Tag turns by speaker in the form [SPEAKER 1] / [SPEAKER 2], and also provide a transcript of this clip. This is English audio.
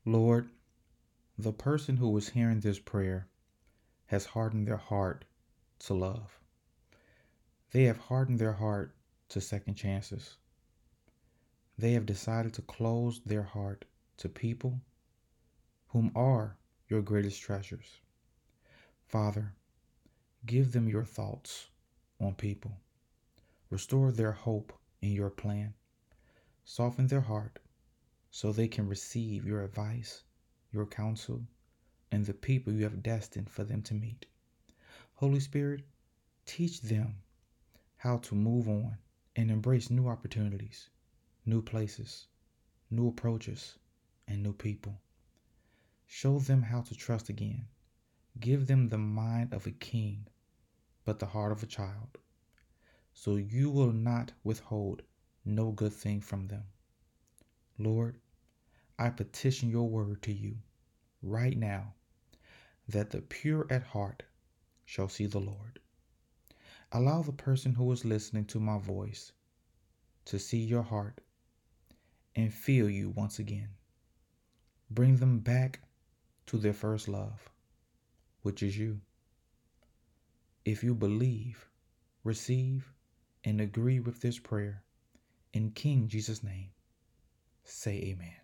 [SPEAKER 1] Lord, the person who is hearing this prayer has hardened their heart to love. They have hardened their heart to second chances. They have decided to close their heart to people whom are your greatest treasures. Father, give them your thoughts on people. Restore their hope in your plan. Soften their heart so they can receive your advice, your counsel, and the people you have destined for them to meet. Holy Spirit, teach them how to move on and embrace new opportunities, new places, new approaches, and new people. Show them how to trust again. Give them the mind of a king, but the heart of a child, so you will not withhold no good thing from them. Lord, I petition your word to you right now that the pure at heart shall see the Lord. Allow the person who is listening to my voice to see your heart and feel you once again. Bring them back to their first love, which is you. If you believe, receive, and agree with this prayer, in King Jesus' name, say amen.